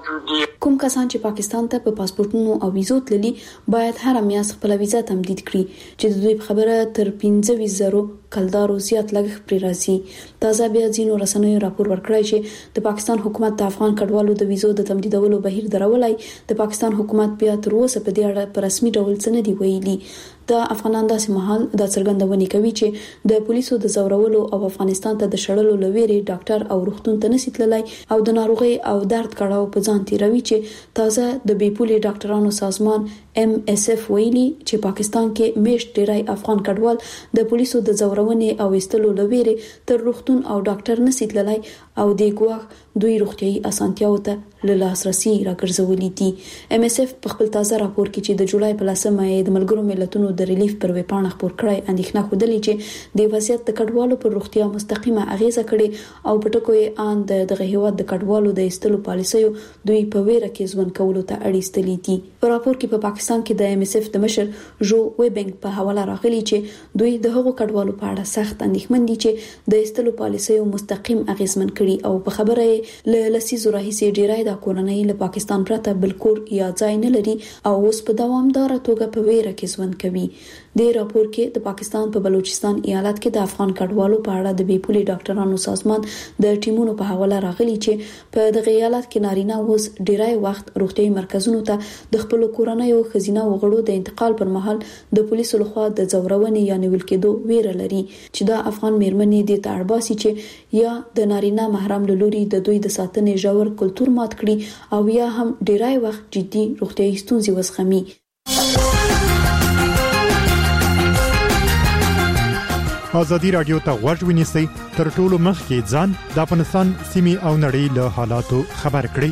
کوم کسان چې پاکستان ته په پاسپورتونو او ویزو تللي باید هر میاشت خپل ویزه تمدید کړي چې د دوی په خبره تر 15,000 کلدارو زیات لګښت پرې راځي. تازه بیا ځینو رسنیو راپور ورکړی چې د پاکستان حکومت د افغان کډوالو د ویزو د تمدیدولو بهیر درولای. د پاکستان حکومت بیا تر اوسه په دې اړه په رسمي ډول څه نه دی ویلي. د افغانان داسې مهال د څرګندونې کوي چې د پولیسو د زورولو او افغانستان ته د شړلو لويري ډاکټر او روغتون ته نسي تللی او د ناروغي او درد کړهو په ځان تیروي چې تازه د بیپولي ډاکټرانو سازمان MSF ویلي چې پاکستان کې میشت ډیری افغان کډوال د پولیسو د زورونې او استلو لويري تر روغتون او ډاکټر نسي تللی او د ګواښ دوی روغتيایي اسانتیاو ته له لاسرسي راګرځولې دي. MSF په خپل تازه راپور کې چې د جولای په 10مه د ملګرو ملتونو د ریلیف پر ویب پاڼه خبر کړی اندېښنه خوده چې د وضعیت د کډوالو پر روغتیا مستقیمه اغیزه کړي او په ټکو یې ان دغه هیواد د کډوالو د استلو پالیسیو دوی په ویره کې ځوان کولو ته اړیستلې دي. په راپور کې په پاکستان کې د MSF د مشر جو ویبنګ په حواله راغلي چې دوی د هغو کډوالو په اړه سخت اندېښمن دي چې د استلو پالیسیو مستقیم اغیزمن کړي او په خبره یې له لسیزو راهیسې ډیری د کورنۍ له پاکستان پرته بل کور یا ځای نه لري او اوس په دوامدار توګه په ویره کې ژوند کوي. د راپور کې د پاکستان په بلوچستان ایالت کې د افغان کډوالو په اړه د بیپولي ډاکټرانو سازمان د ټیمونو په حواله راغلي چې په دغه ایالت کې نارینه اوس ډیری وخت روغتيایي مرکزونو ته د خپل کورنۍ خزینه وغړو د انتقال پر مهال د پولیسو لخوا د زورونې یا نیول کېدو ویره لري چې د افغان میرمنې د تړباسي چې یا د نارینه محرم لوري د دوی د ساتنې ژور کلچر مات کړي او یا هم ډیری وخت جدي روغتيایي ستونزې وزغمي. ازادي رادیو ته غوږ ونیسئ تر ټولو مخکې ځان د افغانستان سیمې او نړۍ له حالاتو خبر کړئ.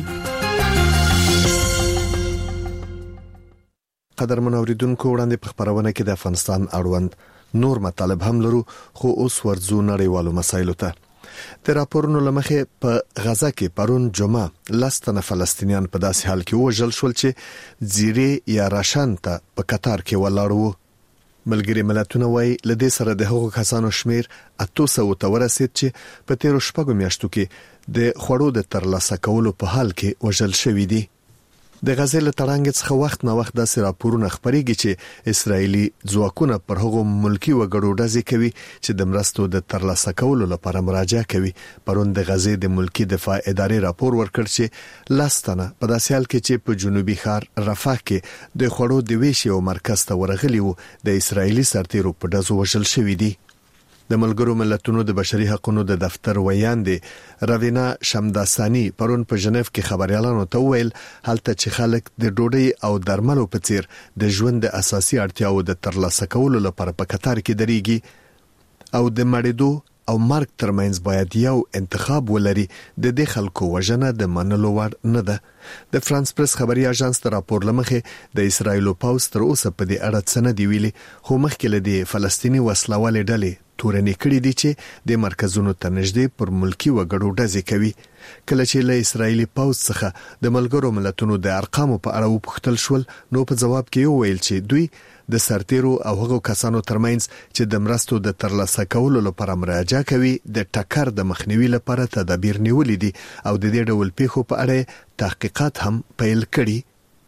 قدرمن اوریدونکو وړاندې په خبرونه کې د افغانستان اړوند نور مطالب هم لرو خو اوس ورځو نړیوالو مسایلو ته. د راپورونو لمخې په غزا کې پرون جمعه لستنه فلسطینیان په داسې حال کې وژل شول چې زیری یا راشن ته په قطار کې ولاړ وو. ملګری ملتونه وایي لدې سره د هغو کسانو شمیر 800 ته ورسید چې په تیرو شپږو میاشتو کې د خوړو د ترلاسه کولو په حال کې وژل شوی دي. د غزې له تړانګ څخه وخت نه وخت داسې راپورونه خبريږي چې اسرایلی ځواکونه پر هغو ملکی وګړو ډزې کوي چې د مرستو د ترلاسه کولو لپاره مراجعه کوي. پرون د غزې د ملکی دفاع ادارې راپور ورکړ چې لاستنه په داسې حال کې چې په جنوبي ښار رفح کې د خوړو د ویشي او مرکز ته ورغلي وو د اسرایلی سرتیرو په ډزو وژل شوی دي. د ملګرو ملتونو د بشري حقوقو د دفتر ویاندې روینا شمداسانی پرون په ژنیف کې خبريالانو ته ویل هلته چې خلک د ډوډۍ او درملو په څیر د ژوند د اساسي اړتیاو د ترلاسه کولو لپاره په قطار کې درېږي او د مړېدو او مرګ ترمنځ باید یو انتخاب ولري. د دې خلکو وژنه د منلو وړ نه ده. د فرانس پریس خبري اژانس تر راپور لمخې د اسرایل پوز تر اوسه په دې اړه څه نه دی ویلي خو مخکې له دې فلسطینی وسلوالې ډلې تورنې کړې دي چې د مرکزونو ته نږدې پر ملکی وګړو ډزې کوي. کله چې له اسرایلی پوز څخه د ملګرو ملتونو د ارقامو په اړه وپوښتل شول نو په جواب کې ویل چې دوی د سرتیرو او هغو کسانو ترمنځ چې د مرستو د ترلاسه کولو لپاره مراجعه کوي د ټکر د مخنیوي لپاره تدابیر نیولې دي او د دې ډول پیښو په اړه تحقیقات هم پیل کړي.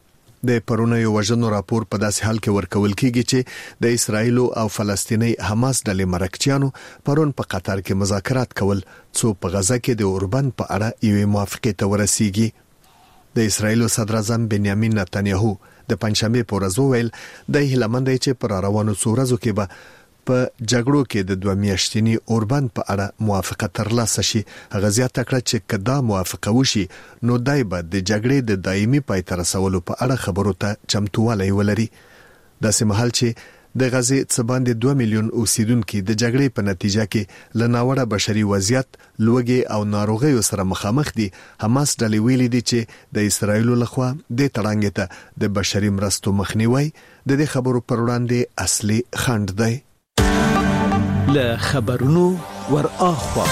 د پرونی وژنو راپور په داسې حال کې ورکول کیږي چې د اسرایل او فلسطینی حماس ډلې مرکچیانو پرون په قطر کې مذاکرات کول څو په غزا کې د اوربن په اړه یوې موافقې ته ورسیږي. د اسرایل صدر اعظم بنیامین نتنیاهو د پنځمې په ورځ ویل د هلمند چې پر روانو څورزو کې به په جګړو کې د 2 میاشتنی اوربن په اړه موافقه ترلاسه شي. هغه زیاته کړه چې کدا موافقه وشي نو دای به د جګړې د دایمي پای ته رسولو په اړه خبرو ته چمتووالی ولري. داسې مهال چې د غزې څخه باندې 2 میلیون اوسیدونکو د جګړې په نتیجه کې لناوړه بشري وضعیت لوګي او ناروغیو سره مخامخ دي. حماس ډلې ویلي دي چې د اسرایل لخوا د تړانګ ته د بشري مرستو مخنیوي د دې خبرو پر وړاندې اصلي خنډ دی. له خبرونو ور اخوا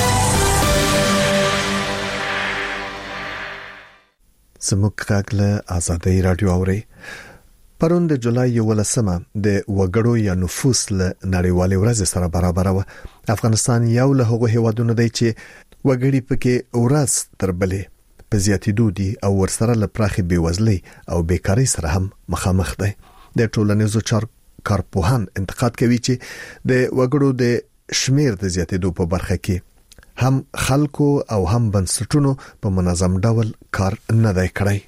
زموږ غږ له آزادۍ رادیو اوري. پرون د جولای 11مه د وګړو یا نفوس له نړیوالې ورځ سره برابر و. افغانستان یو له هغو هیوادونو دی چې وګړي پکې ورځ تر بلې په زیاتېدو دي او ورسره له پراخې بېوزلۍ او بیکارۍ سره هم مخامخ دی. د ټولنیزو چارو کارپوهان انتقاد کوي چې د وګړو د شمیر د زیاتېدو په برخه کې هم خلکو او هم بنسټونو په منظم ډول کار نه دی کړی.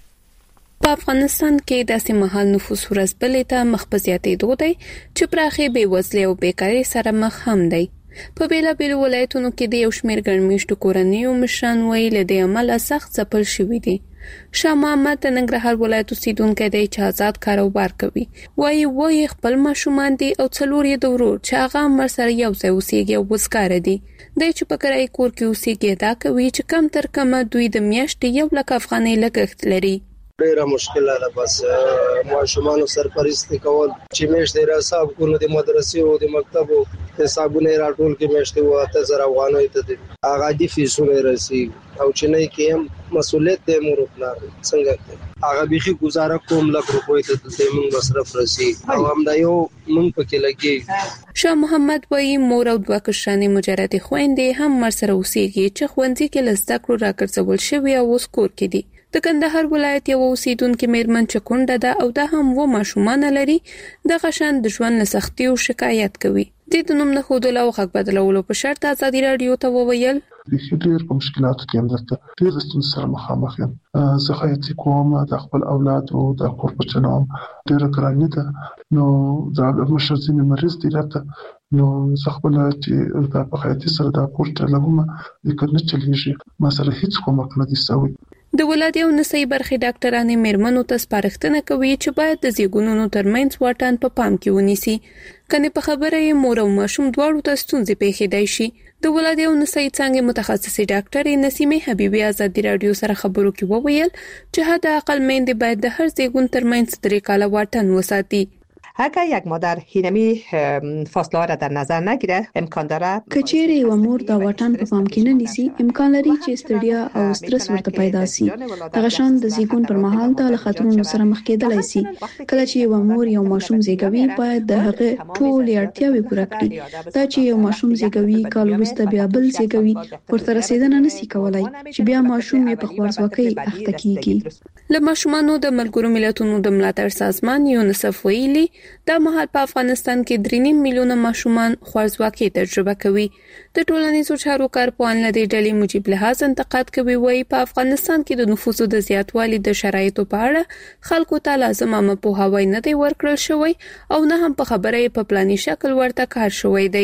په افغانستان کې داسې مهال نفوس ورځ ته مخ په زیاتېدو دی چې پراخې بېوزلۍ او بیکارۍ سره مخ هم دی. په بیلابیلو ولایتونو کې د یو شمېر ګڼمیشتو کورنیو مشران وایي له دې امله سخت ځپل شوي دي. شاه محمد د ننګرهار ولایت اوسیدونکی دی چې آزاد کاروبار کوي. وایي خپل ماشومان دي او 4 یې د ورور چې هغه هم ورسره یو ځای اوسیږي او وزګاره دي. دی چې په کرایي کور کې اوسیږي دا کوي چې کم تر کمه دوی د میاشتې 1 لک افغانۍ لګښت لري. ډیره مشکله ده، بس ماشومان سرپرستی کول چې میاشتې را حساب کولو د مدرسې او د مکتب او حسابونه راټول کې میاشتې 8000 افغانۍ ته دي. هغه د فیسونه راسي او چې نه کې مسؤلیت د مور پلار څنګه هغه بيخي گزاره کوم لک روپۍ ته د موږ مصرف راسي او هم دا یو موږ پکې لګي. شاه محمد وایي مور او 2 کشرانې مجردې خويندې هم مرسره اوسېږي چې خوندې کې لزده کړو راګرځول شوی او اوس کور کې دي. د کندهار ولایت یو اوسیدونکو میرمن چکونډه ده او دا هم و ماشومان لري. د غشن د ژوند لسختي او شکایت کوي. د نوم نه خود له غږ بدلولو په شرط ازادي رادیو ته وویل د ډېر په مشکلاتو کې هم درته ډېر ستونزې سره مخامخ یم. زه خیاطي کوم، د خپل اولاد او د کور په چنوم ډېره ګراني ده. نو دا مشر ځینې مریض دي راته، نو زه خپل چې د په خیاطي سره د کور چلوم د کنه چلیږي، ما سره هیڅ کومک نه دي سوی. د ولادت او نسایي برخې ډاکټرانې میرمنو ته سپارښتنه کوي چې باید د زیږونونو ترمنځ واټن په پام کې ونیسي. کنه په خبره یې مور او ماشوم دواړو ته ستونزې پیښېدای شي. د ولادت او نسایي څنګه متخصصي ډاکټر نسیمه حبیبي ازادي رادیو سره خبرو کې وویل چې حد اقل میندې باید د هر زیږون ترمنځ 3 کاله واټن وساتي. اگر یک مادر هینمی فاصله را در نظر نگیره امکان داره کچېره یو مور دا واټن په پام کې نه نیسي، امکان لري چې ستړیا او سترس ورته پیدا شي. دغه شان د زیږون پر مهال د خطرونو سره مخ کېدلای شي. کله چې یو مور یو ماشوم زیږوي باید د هغه ټول اړتیاوې پوره کړي. دا چې یو ماشوم زیږوي کال وروسته بیا بل زیږوي ورته رسیدنه نشي کولای چې بیا ماشوم یې په خوارځواکۍ اخته کیږي. له ماشومانو د ملګرو ملتونو د ملاتړ سازمان یونیسف ویلي دا مهال په افغانستان کې 3.5 میلیونه ماشومان خوارځواکۍ تجربه کوي. د ټولنیزو چارو کارپوهان له دې ډلې مجیب لحاظ انتقاد کوي. وایي په افغانستان کې د نفوسو د زیاتوالي د شرایطو په اړه خلکو ته لازم عامه پوهاوی نه دی ورکړل شوی او نه هم په خبره په پلاني شکل ورته کار شوی دی.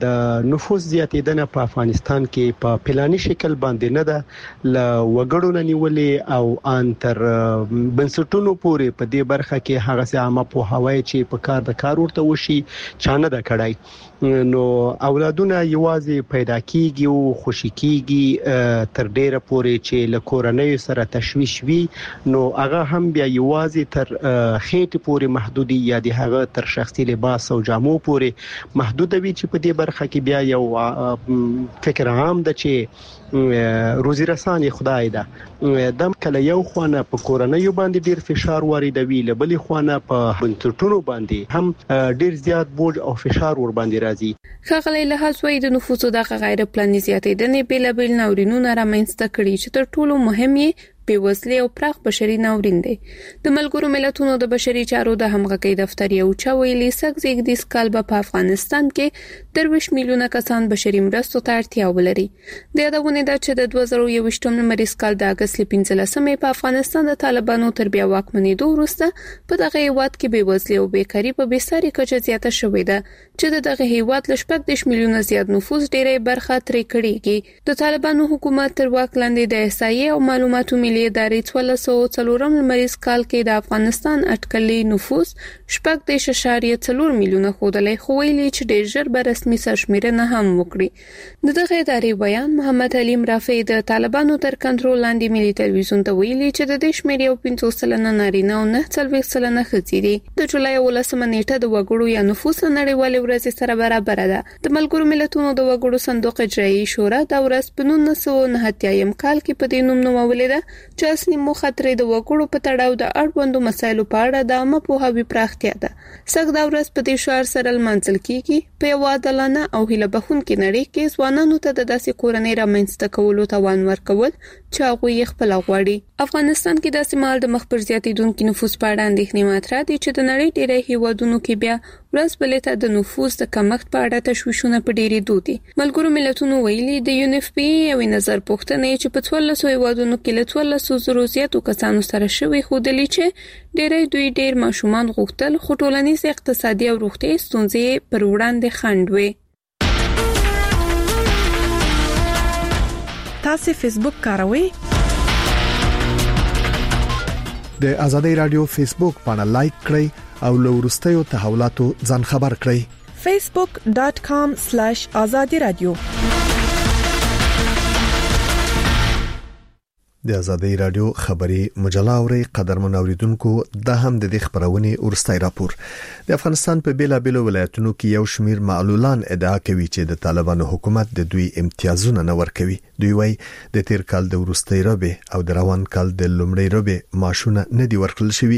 د نفوس زیاتیدنه په افغانستان کې په پلاني شکل باندې نه ده، ل وګړو نه نیولې او انتر بنسټونو پورې په دې برخه کې هغه سه عامه پوهاوی چې په کار د کار ورته وشي چانه د کړای. نو اولادونه یوازې پیدا کیږي او خوشی کیږي تر ډیره پورې چې له کورنۍ سره تشویش وي، نو هغه هم بیا یوازې تر خېټه پورې محدودي یا د هغه تر شخصي لباس او جامو پورې محدود وي چې په دې برخه کې بیا یو فکر عام ده چې روزي رساني خدای ده. د کله یو خوانه په کورنۍ باندې ډیر فشار واردوي، لبلې خوانه په بنسټونو باندې هم ډیر زیات بوج او فشار ور باندې راځي. خغلی له حسوی د نفوسو د غیر پلاني زیاتېدنې بیلابل ناورینونه رامنځته کړي چې تر ټولو مهم یې بېوزلي او پراخ بشري ناورین دی. د ملګرو ملتونو د بشري چارو د همغږۍ دفتر یو چا ویلي سږ زیږدیز کال په افغانستان کې 23 میلیونه کسان بشري مرستو ته اړتیا ولري. د یادونه ده چې د 2021 نمبریز کال د اگست 15 په افغانستان د طالبانو تر بیا واکمنېدو وروسته په دغه هیواد کې بېوزلي او بیکاري په بېساري کچه زیاته شوې ده چې دغه هیواد له 14 میلیونه زیات نفوس ډېرې برخه ترې کړيږي. د طالبانو حکومت تر واک لاندې د احصایې او معلوماتو ملي ادارې 1404 نمبریز کال کې د افغانستان اټکلي نفوس 14.4 میلیونه خودلې خو ویلي چې ډېر ژر به رسمي سرشمیرنه هم وکړي. دغه ادارې بیان محمد علیم رافع د طالبانو تر کنټرول لاندې ملي ټلویزیون ته ویلي چې د دې شمېر یو 50% نارینه او 49% ښځې دي. د جولای 18 نیټه د وګړو یا نفوس نړیوالې ورځ سره برابر ده. د ملګرو ملتونو د وګړو صندوق اجرایي شورا د ورځ په 1989 کال کې په دې نوم نومولې ده چې اصلي موخه ترې د وګړو په تړاو د اړوندو مسایلو په اړه د عامه پوهاوي پراختیا ده. سږ دا ورځ په دې شعار سره لمانځل کیږي په یو عادلانه او هیله بخښونکي نړۍ کې ځوانانو ته د داسې کورنۍ رامنځته کولو توان ورکول چې هغوی یې خپل غواړي. افغانستان کې داسې مهال د مخ پر زیاتېدونکو نفوس په اړه اندېښنې مطرح دي چې د نړۍ ډېری هیوادونو کې بیا ورځ بلې ته د نفوس د کمښت په اړه تشویشونه په ډېرېدو دي. ملګرو ملتونو ویلي د UNFPA یوې نظر پوښتنې چې په 1400 هیوادونو کې له 1400 زیاتو کسانو سره شوې ښودلي چې ډېری دوی ډېر ماشومان غوښتل خو ټولنیز اقتصادي او روغتیايي ستونزې پر وړاندې خنډ وې. تاسو فیسبوک کاروئ؟ د ازادي رادیو فیسبوک باندې لایک کړئ او له وروستیو تحولاتو ځان خبر کړئ. facebook.com/azadi radio د ازادي رادیو خبري مجله اوري قدرمن اوریدونکو د هم د خبرونې ورستای راپور. د افغانستان په بیلابیلو ولایتونو کې یو شمیر معلولان ادعا کوي چې د طالبانو حکومت د دوی امتیازونه نه ورکوي. دوی وايي د تیر کال د ورستای ربه او د روان کال د لومړی ربه معاشونه نه دی ورکړل شوی،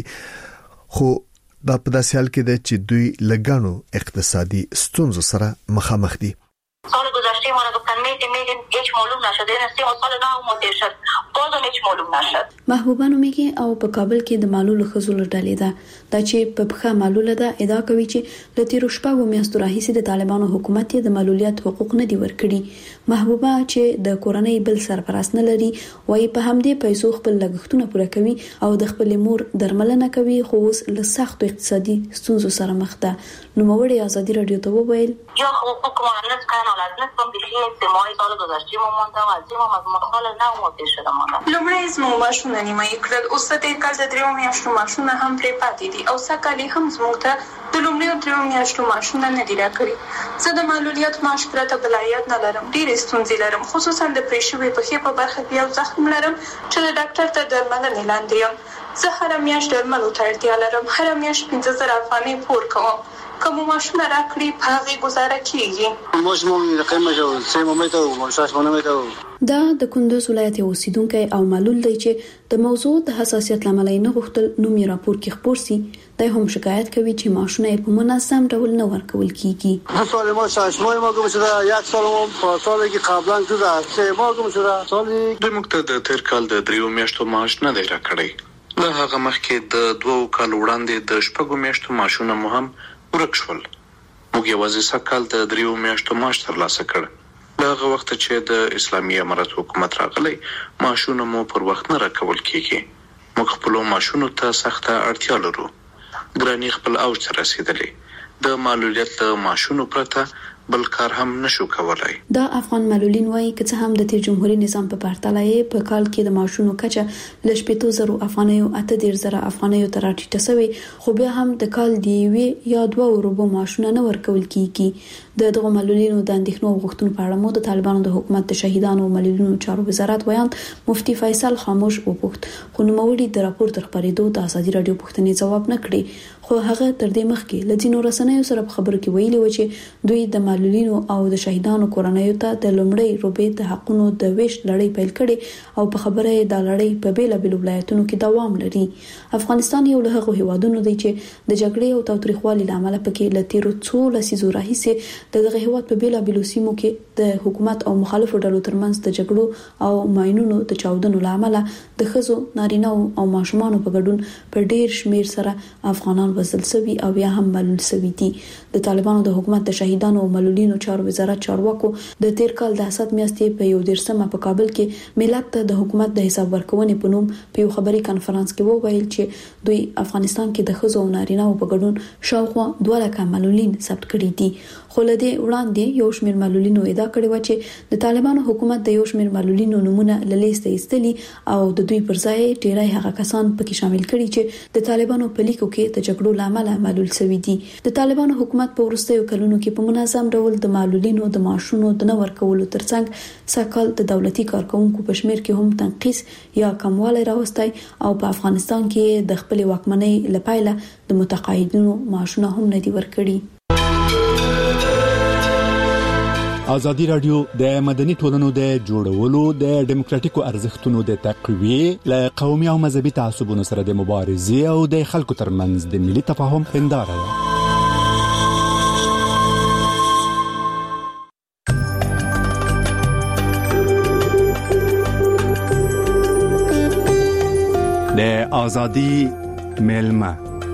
خو دا په داسې حال کې ده چې دوی لګانو اقتصادي ستونزو سره مخامخ دي. سال گذشته ما رو گفتن میدیم هیچ معلوم نشد، این سال نو مدیر شد بازم هیچ معلوم نشد. محبوبه نومیږي او په کابل کې د معلول خزول ډلې ده دا چې په بخښه معلوله ده ادعا کوي چې د تیر شپږو میاشتو راهیسې د طالبانو حکومت د معلولیت حقوق نه دی ورکړي. محبوبه چې د کورنۍ بل سرپرست نه لري وايي په همدې پیسو خپل لګښتونه پوره کوي او د خپل مور درملنه کوي، خو اوس له سخت اقتصادي ستونزو سره مخ ده. نو موږ ازادي رادیو ته وویل یا حقوق معاملات کردن از نصفم بیشتر 3 ماه سال گذشته ما مونده و از ما مخال نه مدیر شده مونده. لومړی زموږ ماشونه نیمایي کړل، اوس د دې کال د 3 میاشتو ماشونه هم پرې پاتې دي او سکه‌کالي هم زموږ ته د لومړیو 3 میاشتو ماشونه نه دی راکړي. زه د معلولیت معاش پرته بلایت نه لرم، ډېرې ستونزې لرم، خصوصا د پرېښوي پښې په برخه کې یو زخم لرم چې د ډاکټر ته درملنې لاندې یم. زه هر میاشت درملو ته اړتیا لرم، هر میاشت 15000 افغانۍ پور کوم. کوم ماشونه راکړي په هغه گزاره کیږي. ماشوم د قیمت او سیمه او مشاشونه دا د کندوز ولایت اوسیدونکو او معلول دی چې د موضوع د حساسیت لامل نه غوښتل نوم یې راپور کې خبر سي. دا هم شکایت کوي چې ماشونه په منظم ډول نه ورکول کیږي. سال ما 6 ماه ما کوم شده، یک سال ما په سال کې قبلا شده 3 ماه کوم شده. سال د مقتد تیر کال د 3 میاشتو معاش نه دی راکړی. له هغه مخکې د 2 کال وړاندې د 6 میاشتو معاشونه مو هم ورک شول. موږ یوازې سکه‌کال د 3 میاشتو معاش ترلاسه کړ. له هغه وخت چې د اسلامي امارت حکومت راغلی معاشونه مو پر وخت نه راکول کیږي. موږ خپل معاشونو ته سخته اړتیا لرو. ګرانی خپل اوج ته رسیدلی. د معلولیت له معاشونو پرته بل کار هم نشو کولای. دا افغان معلولین وایي چې څه هم د تیر جمهوریت نظام په پرتله په کال کې د معاشونو کچه ل 18000 افغانیو 18000 افغانیو تر ټیټه شوی، خو بیا هم د کال دی وی یا 2 روبو معاشونه نه ورکول کیږي. د دغه معلولینو د اندېښنو او غوښتنو په اړه مو د طالبانو د حکومت د شهیدانو او معلولینو چارو وزارت ویان مفتي فیصل خاموش وپوښت، خو نوموړي د راپور تر خبرېدو د ازادي رادیو پوښتنې ځواب نه کړی. خو هغه تر دې مخکې لځینو رسنیو سره په خبرو کې ویلي و چې دوی د معلولینو او د شهیدانو کورنیو ته د لومړی روبې د حقونو د ویش لړۍ پیل کړي او په خبره د لړۍ په بیلابیلو ولایتونو کې دوام لري. افغانستان یو له هغو هیوادونو دی چې د جګړې او تاوتریخوالي لامل پکې لتیرو څو لسیزو راهیسې دغه هیواد په بیلابیلو سیمو کې د حکومت او مخالفو ډلو ترمنځ د جګړو او ماینونو د چاودنو لامل د خزو نارینه او ماشومان په ګډون په ډیر شمیر سره افغانان وژل شوي او یا هم معلول شوي دي. د طالبانو د حکومت د شهیدانو او معلولینو چارو وزارت چارواکو د تیر کال د حسد میاشتې په 11 په کابل کې ملت ته د حکومت د حساب ورکونې په نوم په یو خبري کانفرنس کې وویل چې دوی افغانستان کې د خزو او نارینه په ګډون شاوخوا 2 لک معلولین ثبت کړي دي. خو لدې وړاندې یو شمېر معلولینو ادعا کړې و چې د طالبانو حکومت د یو شمېر معلولینو نمونه له لیست ایستلي او د دوی پر ځای ډیری هغه کسان پکې شامل کړي چې د طالبانو په لیکو کې د جګړو لامل معلول شوي دي. د طالبانو حکومت په وروستیو کلونو کې په منظم ډول د معلولینو د معاشونو د نه ورکولو ترڅنګ سکه‌کال د دولتي کارکونکو په شمیر کې هم تنقیص یا کموالی راوستی او په افغانستان کې د خپل واکمنۍ لپاره د متقاعدینو معاشونه هم نه دي ورکړي. ازادي رادیو د مدني ټولنو د جوړولو د ډیموکراتیکو ارزښتونو د تقویې له قومي او مذهبي تعصبونو سره د مبارزې او د خلکو ترمنځ د ملي تفاهم هنداره ده. د ازادي ملما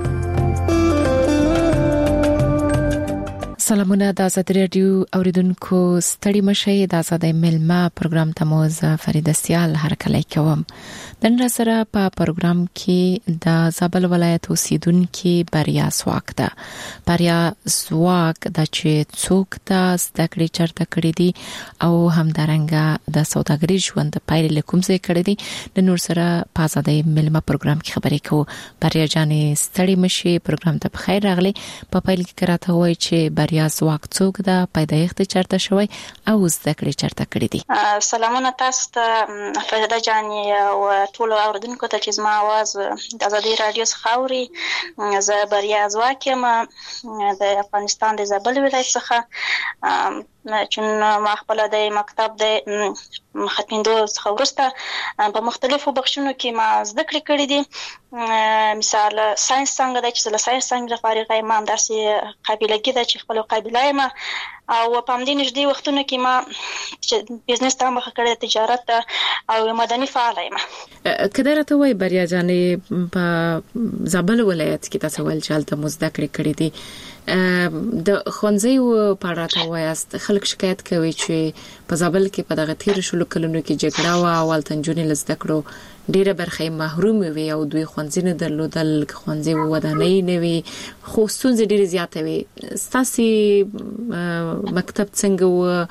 سلامونه د آزاد رادیو اوریدونکو ستړي مشه د آزاد ملما پروګرام ته مو فرید سیال هرکلی کوم. د نن سره په پروګرام کې د زابل ولایت اوسیدونکو بریا سواک ده. بریا سواک د چې څوک د ستکړې چرته کړې دي او همدارنګه د سوداګری ژوند پایله لیکوم ځای کړې دي. د نور سره په آزاد ملما پروګرام کې خبرې کوو. بریا جانې ستړي مشه پروګرام ته بخیر راغلي. په پایله کې کراته وای چې بریا زواک څوک ده، پیدایښت چرته شوی او زده کړې چرته کړې دي. سلامونه تاسو ته فریده جانې او ټول اوریدونکو ته چې زما आवाज د ازادي رادیو څخه اوري. زه بریا زواک یم د افغانستان د زابل ولایت څخه. چون ما خپل د مکتب د ختمیدو څخه وروسته په مختلفو بخشونو کې ما زده کړې کړې دي. مثال ساينس څنګه د چې له ساينس څنګه فارغه یم، داسې قابلیت ده چې خپل قابلیت ما او په همدې نږدې وختونو کې ما بزنس ته مخه کړې، تجارت او مدني فعال یم. کله راته وای بریا جانې په زابل ولایت کې تاسو ول چالت مزده کړې دي. د خونځي په اړه ته وایست خلک شکایت کوي چې په زابل کې په دغه تیر شلو کلونو کې جګړه او ولتنجونی لزده کړو ډیره برخه محروم وي او دوی خونځي نه درلودل، خونځي ودانۍ نه وي، خو ستونزې ډیره زیاته وي. ستاسو مکتب څنګه و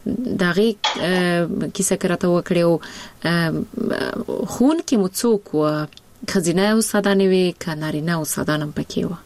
دغه کیسه کراته وکړو؟ خون کې مو څوک و؟ خزینه او سادانه وي کنارینه او سادانم پکې و؟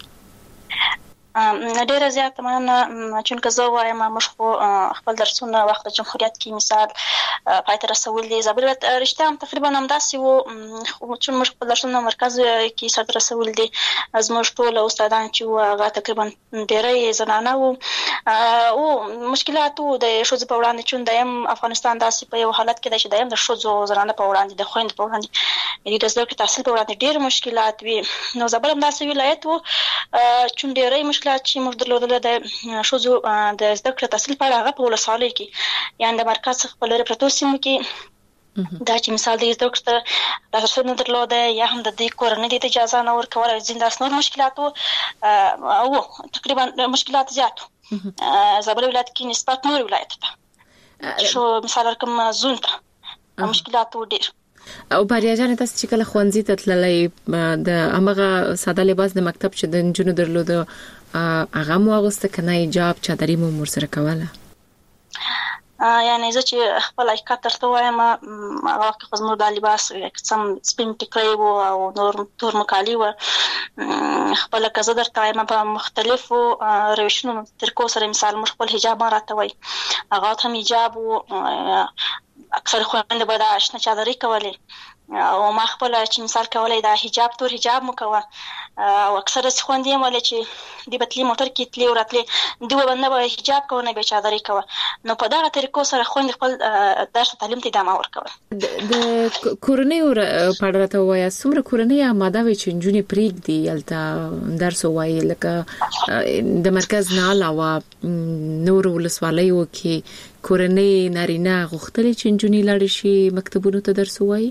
ډیره زیاته مننه. چون که زه وایم موږ خو خپل درسونه وخت جمهوریت کې مثال پاتې رسول دي. زابل رښتیا هم تقریبا همداسې وو، چون موږ خپل درسونه مرکز کې سره رسول دي. زموږ ټول استادان چې هغه تقریبا ډیره زنانه وو او مشکلات د ښځو په وړاندې، چون دایم افغانستان داسې په یو حالت کې دی چې دایم د ښځو زنانه په وړاندې، د خويندو په وړاندې، د زده کړې تحصیل په وړاندې ډیر مشکلات وي. نو زابل هم داسې ولایت وو چون ډیره مشکلات چې موږ درلودل د ښځو د زده کړې تحصیل په اړه په ولسوالۍ کې یا د مرکز څخه په لوري پروتو سیمو کې دا چې مثال د زده کړې لاسرسی نه درلوده یا هم د دې کورنۍ د اجازه نه ورکول او ځینې نور مشکلات او تقریبا مشکلات زیات زابل ولایت کې نسبت نور ولایت ته شو مثال رقم زون ته مشکلات ډیر. او بریا جان تاسو چې کله خوانځي ته تللې د امغه ساده لباس د مکتب چې د جنونو درلوده هغه مو واغسته کنه حجاب چادرې مو مرسره کوله؟ یعنی زه چې خپل حقیقت درته وایم هغه وخت خو زموږ د لباس سم سپین ټیکری وو او نور تور مکالي وو. خپل که زه درته وایم په مختلفو روشونو طریقو سره مثال موږ خپل حجاب راته وای هغه هم حجاب وو. اکثر خويندې به دا آشنا چادرې کولې او ما خپل چې مثال کولای دا حجاب تور حجاب مو کوه او اکثر خويندې مله چې د بتلی موټر کې تلی وراتلې دوی باندې به حجاب کوو نه به چادرې کوه. نو په دغه طریقو سره خويندې خپل درس تعلیم ته ادامه ورکوي. د کورنۍ په اړه ته وایي څومره کورنۍ آماده وي چې جنونی پریک دی الته درس وایي لکه د مرکز نه علاوه نور ولسوالیو کې کورنۍ نارینه غوښتل چې جنونی لاړ شي مکتبونو ته درس وایي؟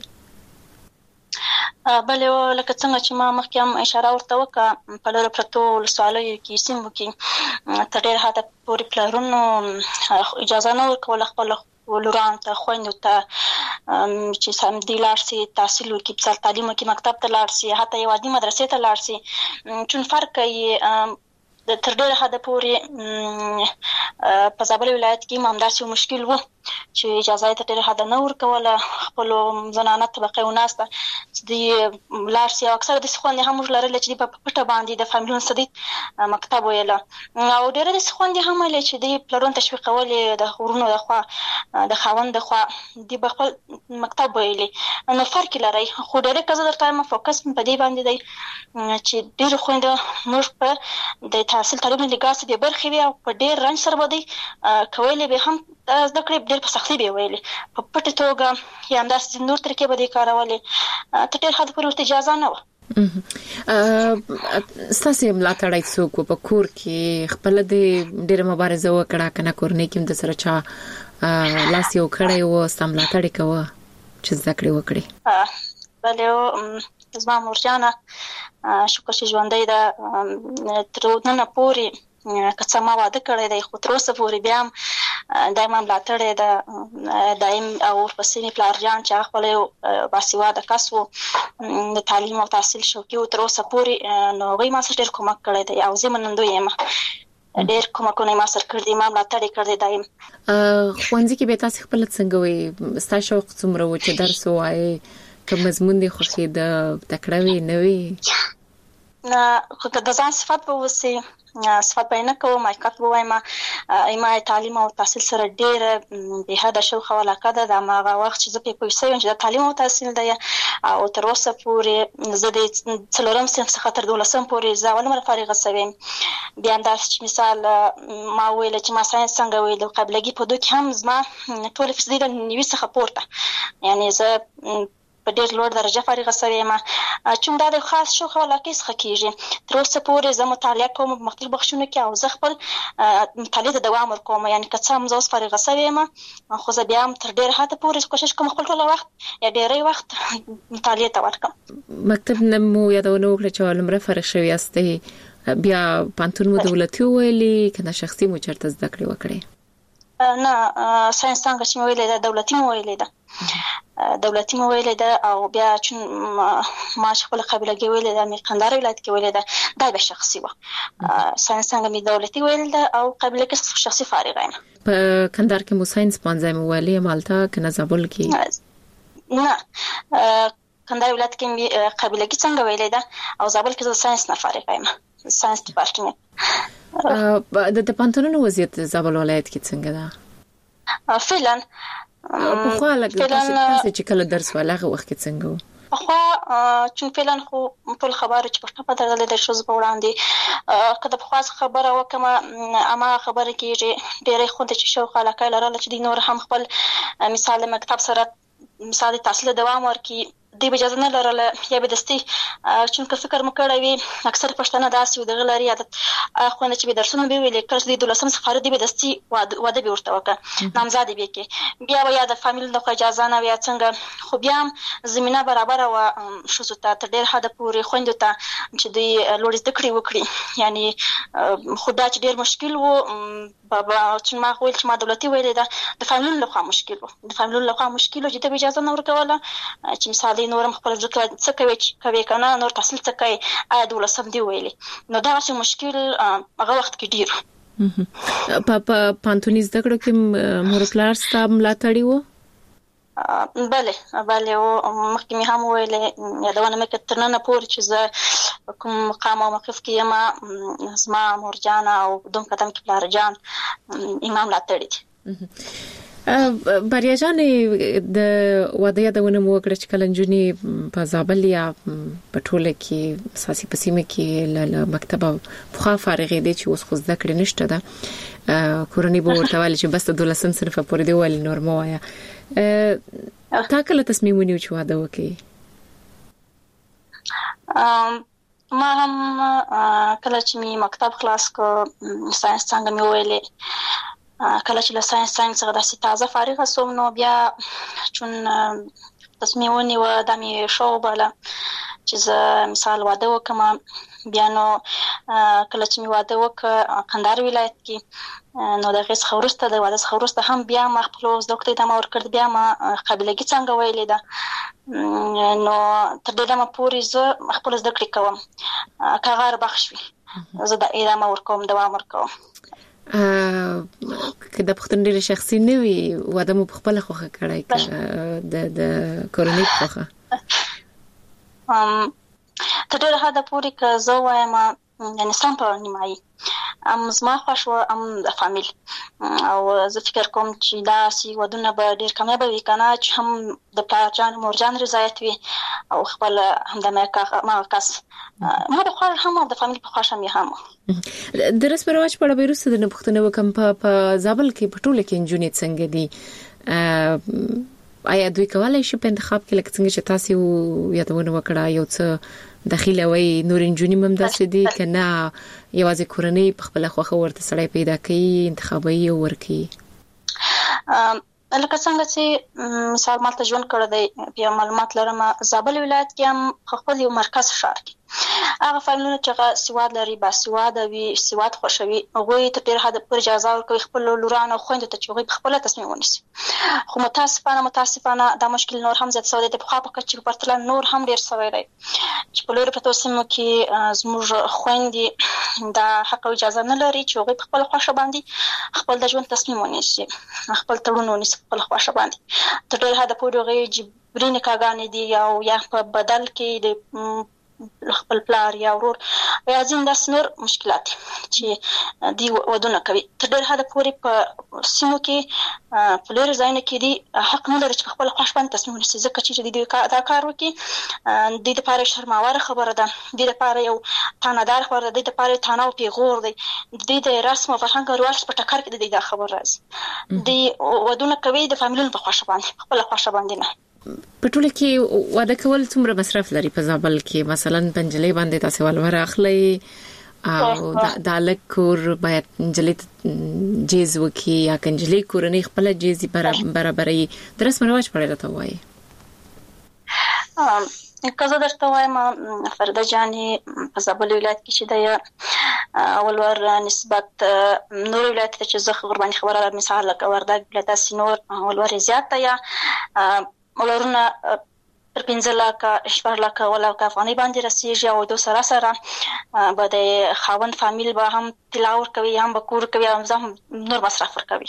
بلې لکه څنګه چې ما مخکې هم اشاره ورته وکړه په لور پرتو ولسوالیو کې سیمو کې تر ډېر حده پورې پلرونو اجازه نه ورکوله خپل ولورانو ته خویندو ته چې سمدي لاړ شي تحصیل وکړي، مثال تعلیم وکړي، مکتب ته لاړ شي، حتی یو عادي مدرسې ته لاړ شي. چون فرق کوي تر ډېره حده پورې په زابل ولایت کې همداسې مشکل و چې اجازه یې تر ډېره حده نه ورکوله خپلو زنانه طبقې وناسته چې دوی لاړ شي. او اکثره داسې خویندې هم موږ لرلې چې دوی په پټه باندې د فامیلونو سره مکتب ویله او ډېرې داسې خویندې هم ویلې چې دوی پلرونه تشویقولې د ورونو د خوا د خاوند د خوا دوی به خپل مکتب ویلې. نو فرق لري خو ډېرې که زه درته وایم فوکس په دې باندې دی چې ډېرې خویندې موږ په د تحصیل تعلیم لګاسې د برخې وي او په ډېر رنج سره به دوی کولی به هم زده کړې ډېر په سختۍ به ویلې په پټه توګه یا همداسې نور طریقې به دې کارولې ته ډېر حد پورې ورته اجازه نه وه. ستاسو ملاتړی څوک په کور کې خپل د ډېر مبارزه وکړه کنه کورنۍ کې د سره چا لاس یو کړی و سملاتړی کوه چې زده کړې وکړي؟ بله زما مورجانه شکر چې ژوندۍ ده تر ننه پورې که څه ما واده کړی دی خو تر اوسه پورې بیا هم دایما ملاتړی ده دایم او ورپسې مې پلار جان چې هغه خپله یو باسواده کس و د تعلیم او تحصیل شوقي و تر اوسه پورې نو هغوی ما سره ډېر کومک کړی دی او زه منندوی یم ډېر کومکونه یې ما سره کړي دي ما ملاتړ یې کړی دایم. ښوونځي کې به تاسې خپله څنګه وایي ستا شوق څومره و چې درس ووایې که مضمون دې خوښېده تکړه وې نه وې؟ خو که د ځان صفت به اوسي صفت به یې نه کوم حقیقت به وایم ما تعلیم او تحصیل سره ډېره بېحده شوق او علاقه ده د هماغه وخت چې زه پرې پوه شوې یم چې دا تعلیم او تحصیل دی او تر اوسه پورې زه د 4م صنف څخه تر 12م پورې زه اول عمره فارغه شوې یم. بیا همداسې چې مثال ما وویله چې ما ساینس څنګه ویل قابلګي په 2 کې هم زما ټولې فیصدي له 90 څخه پورته یعنې زه په ډېر لوړ درجه فارغه شوې یم چون دا د خاص شوق او علاقې څخه کېږي. تر اوسه پورې زه مطالعه کوم په مختلفو بخشونو کې او زه خپل مطالعې ته دوام ورکوم یعنې که څه هم زه اوس فارغه شوې یم خو زه بیا هم تر ډېره حده پورې کوشش کوم خپل ټوله وخت یا ډېری وخت مطالعې ته ورکړم. مکتب نه مو یادونه وکړه چې لومړی فارغ شوې یاستئ بیا پوهنتون مو دولتي وویلې که نه شخصي مو چېرته زده کړې وکړې؟ نه ساینس څانګه چې مې ویلې ده دولتي مې ویلې ده دولتي مې ویلې ده او بیا چون ما چې خپله قابلګي ویلې ده مې کندهار ولایت کې ویلې ده دا به شخصي وه. ساینس څانګه مې دولتي ویلې ده او قابلګي شخصي فارغه یم. په کندهار کې مو ساینس پوهنځی مې ویلې مالته که نه زابل کې؟ نه کندهار ولایت کې مې قابلګي څنګه ویلې ده او زابل کې زه ساینس نه فارغه یم ساینس ډپارټمنټ. د پوهنتونونو وضعیت زابل ولایت کې څنګه ده؟ فعلا پخوا لږ تاسې چې کله درس ویل هغه وخت کې څنګه و؟ پخوا چون فعلا خو ټول خبره چې پښتو په درغلې د ښځو په وړاندې که د پخوا خبره وکړم هماغه خبره کېږي ډېری خوند چې شوق علاقه لرله چې دوی نور هم خپل مثال مکتب سره مثال تحصیل دوام ورکړي دوی به اجازه نه لرله یا به دستي چون که فکر مو کړی وي اکثر پښتانه داسې و دغه لري عادت خوند چې به درسونه به ویلې کله چې دوی 12م څخه فارغ دي به دستي واده به ورته وکړه نامزادې به کړي بیا به یا د فامیل له خوا اجازه نه وي یا څنګه خو بیا هم زمینه برابره وه ښځو ته تر ډېر حده پورې خویندو ته چې دوی لوړې زده کړې وکړي یعنې خو دا چې ډېر مشکل و چې ما ویل چې ما دولتي ویلې ده د فامیلونو له خوا مشکل و د فامیلونو له خوا مشکل و چې ته به اجازه نه ورکوله چې مثال نورم خپل ځکه څه کوي کنه نور تحصیل څه کوي آیا 12م دی ویلې نو دا څه مشکل هغه وخت کې ډیر په پانتونی زده کړو کې مور پلار ستا ملاتړي وو؟ بله مخکې مې هم ویلې یادونه مې کړه تر ننه پورې چې زه کوم مقام او موقف کې یم زما مورجان او دوم قدم کې پلار جان امام ملاتړي دي. بریا جان د واده یادونه مو وکړه چې کله نجونې په زابل یا په ټوله کې اساسي په سیمه کې له مکتبه پخوا فارغې دي چې اوس خو زده کړې نشته ده کورنۍ به ورته ویل چې بس د 12م صنف پورې دی ویل نور مو وایه تا کله تصمیم ونیو چې واده وکړې؟ ما هم کله چې مې مکتب خلاص کړ ساینس څنګه مې ویلې کله چې له ساینس څخه داسې تازه فارغه شوم نو بیا چون تصمیم ونیوه دا مې ښه وبله چې زه مثال واده وکړم بیا نو کله چې مې واده وکړ کندهار ولایت کې نو د هغې څخه وروسته د واده څخه وروسته هم بیا ما خپلو زده کړو ته ادامه ورکړه بیا ما قابلګي څنګه ویلې ده نو تر دې دمه پورې زه خپله زده کړې کوم که هغه هر بخش وي زه د ادامه ورکوم دوام ورکوم. که د پښتون ډېر شخصي نه وي واده مو په خپله خوښه کړی که د کورنۍ په خوښه؟ تر ډېره حده پورې که زه ووایم یعنې سم په نیمایي هم زما خوښ وه هم د فامیل او زه فکر کوم چې دا سی ودونه به ډیر کامیاب وي کنه چې هم د پلاجان مورجان رضایت وي او خپل هم د ما کس ما د خپل هم د فامیل په خوښه مې هم د رسم رواج په اړه وروسته د پښتنو وکم په زابل کې په ټوله کې انجونې څنګه دي آیا دوی کولای شي په انتخاب کې لکه څنګه چې تاسو یادونه وکړه یو څه داخله وي نور انجونې ممداسې دي کنه یوازې کورنۍ په خپل خوخه ورته سړی پیدا کوي انتخابي ورکی لکه څنګه چې مثال مالته ژوند کړی دی بیا معلومات لرم زابل ولایت کې هم خپل یو مرکز شهر کې هغه فامیلونه چې سواد لري با سواد وي سواد خوشوي هغه ته ډیر حد پر اجازه ورکوي خپل لورانه خويند ته چې هغه خپل تصمیم ونیسي خو متاسفانه دا مشکل نور هم زیات سوي د خو په کچې پرتله نور هم ډیر سوي دی چې په لور په توسمو کې زموږ خويندې دا حق او اجازه نه لري چې هغه خپل خوښه باندې خپل د ژوند تصمیم ونیسي خپل تړون ونیسي خپل خوښه باندې تر ډیر حد پورې هغه جبري نکاحګانې دي او یا په بدل کې د خپل پلار یا ورور یا زنده نور مشکلات چې دی ودونه کوي تر ډېر حد پورې په سیمو کې په لور ځایونه کې دی حق نه لري چې خپل خوښ باندې تصمیم ونیسي ځکه چې د دا کار وکړي د لپاره شرماوره خبره ده د لپاره یو تانادار خبره ده د لپاره تانه او پیغور دی د رسم او فرهنګ او رواج په ټکر کې د خبر راځي د ودونه کوي د فامیلونو په خوښ باندې خپل خوښ باندې نه په ټوله کې واده کول څومره مصرف لري په زابل کې مثلا پنځلې باندې تاسو ولور اخلي او د الکور باید انجلې جیز وکي یا کنجلې کورنۍ خپل جیزي برابرې د رسم رواج په اړه راته وایي کزه درته وایم فرده جاني په زابل ولایت کې چې د اولور نسبت نور ولایت ته چې زه قرباني خبره مثال لکه وردګ ولایت سينور اولور زیات یا ولورونه پر 15 لک 14 لک ولا افغاني باندې رسیږي او د سره به د خاوند فامیل به هم تلاور کوي هم به کور کوي هم نور مصرف کوي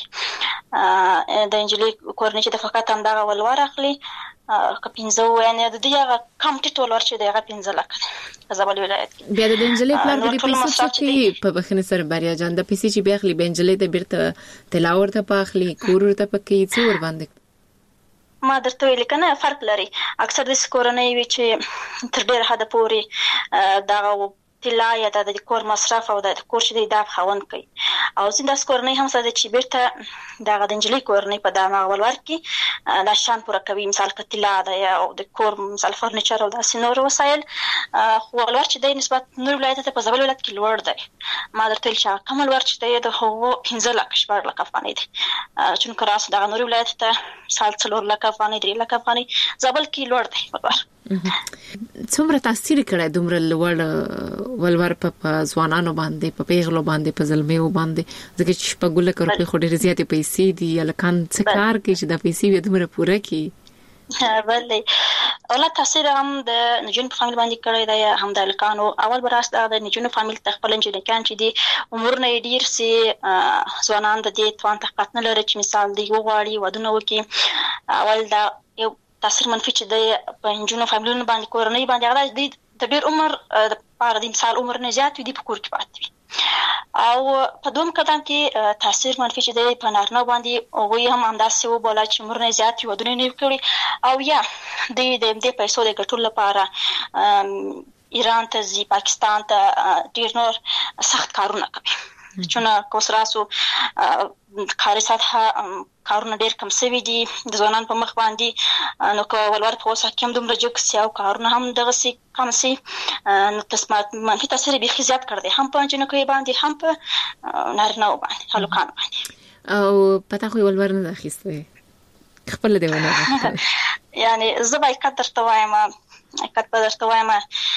د انجلې کورنۍ چې د فقط هم دا ولور اخلي که 15 ونه د دې کم ټیټ ولور چې دغه 15 لک زابل ولایت کې بیا د انجلې پلان په پیسو چې په بخنه سره بریا جان د پیسې چې بیا اخلي به انجلې د بیرته تلاور ته پاخلي کور ته پکې څو ور باندې ما درته ویل کنه فرق لري اکثر د کورنۍ وی چې تر ډېر حد پورې دا تلا یا د کور مصرف او د کور چې د خاوند کوي او زنده کورنۍ هم ساده چې بیرته د غدنجلي کورنۍ په دامه ولور کې د شان پوره کوي مثال کتلا د او د کور مثال فرنیچر او د سينور وسایل خو ولور چې د نسبت نور ولایت ته په زابل ولایت کې لوړ دی ما درته چې کوم ولور چې د هو 15 لک 14 لک افغاني دي چې کراس د نور ولایت ته سال 4 لک افغاني 3 لک افغاني زابل کې لوړ دی ولور څومره تاثیر کړی دومره لوړ ولور په ځوانانو باندې په پیغلو باندې په زلمیو باندې ځکه چې په ګوله کړو په خوري زیاتې پیسې دي الکان څه کار کوي چې د پیسې دومره پوره کی بلې اوله تاثیر هم د نجونو په فامیل باندې کړی دی هم د الکانو اول براست د نجونو فامیل خپل انجنیران چې دي عمر نه ډیر سي ځوانان د دې توان طاقت نه لري چې مثال دی وغواړي ودونه وکي اول دا یو تاثیر منفي چې د پنځونو فامیلونو باندې کورنۍ باندې هغه د ډیر عمر د پاره د مثال عمر نه زیات وي په کور کې پاتې او په دوم قدم کې تاثیر منفي چې د پنارنه باندې هغه هم انداسې و بولا چې عمر نه زیات ودونه نه کړی او یا د پیسو د ګټلو لپاره ایران ته زی پاکستان ته ډیر نور سخت کارونه کوي چونه کوسراسو کاري سطح کارونه ډیر کم شوي دي د ځوانان په مخ باندې نو کو ولور په اوسه کې هم دومره جوړ سي او کارونه هم دغه سي کم سي نو تسمات منفي تاثیر به زیات کړ دي هم په جنو کې باندې هم په نارینه باندې هلوکان باندې او پتا خو ولور نه اخیسته خپل دی ونه یعنی زبای قدر توایم